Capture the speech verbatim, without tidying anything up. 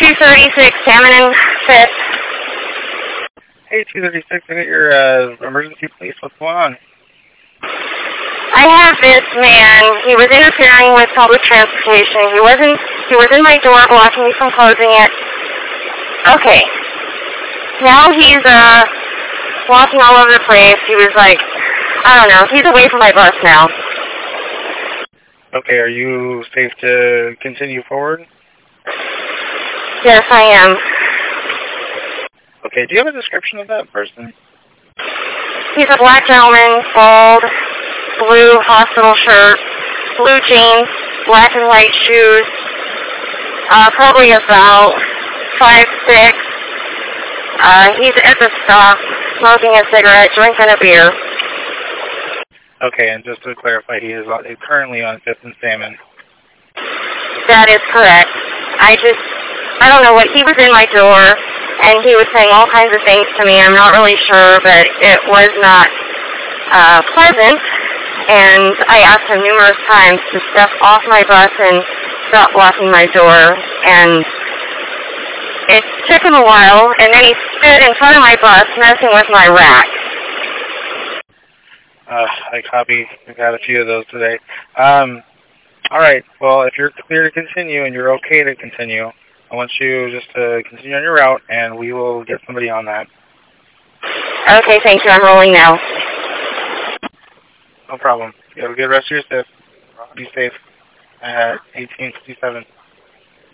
two thirty-six, Salmon and Fifth. Hey, two thirty-six, I got your uh, emergency police. What's going on? I have this man. He was interfering with public transportation. He wasn't. He was in my door, blocking me from closing it. Okay. Now he's uh walking all over the place. He was like, I don't know. He's away from my bus now. Okay, are you safe to continue forward? Yes, I am. Okay, do you have a description of that person? He's a black gentleman, bald, blue hospital shirt, blue jeans, black and white shoes, uh, probably about five six. Uh, he's at the stop, smoking a cigarette, drinking a beer. Okay, and just to clarify, he is on, currently on Fifth and Salmon. That is correct. I just, I don't know what, he was in my door, and he was saying all kinds of things to me. I'm not really sure, but it was not uh, pleasant. And I asked him numerous times to step off my bus and stop blocking my door. And it took him a while, and then he stood in front of my bus messing with my rack. Uh, I copy. I got a few of those today. Um, all right. Well, if you're clear to continue and you're okay to continue, I want you just to continue on your route, and we will get somebody on that. Okay, thank you. I'm rolling now. No problem. You have a good rest of your shift. Be safe. At eighteen fifty-seven.